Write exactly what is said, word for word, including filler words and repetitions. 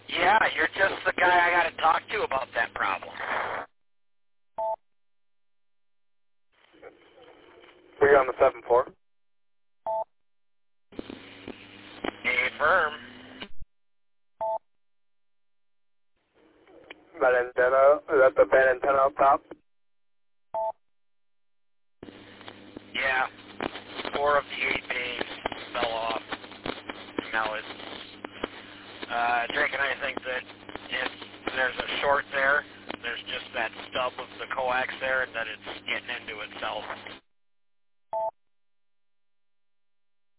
Yeah, you're just the guy I got to talk to about that problem. We're on the seven four. Hey, firm. That antenna, is that the bad antenna up top? Yeah, four of the eight bays fell off. Now it's, uh, Drake and I think that if there's a short there, there's just that stub of the coax there and that it's getting into itself.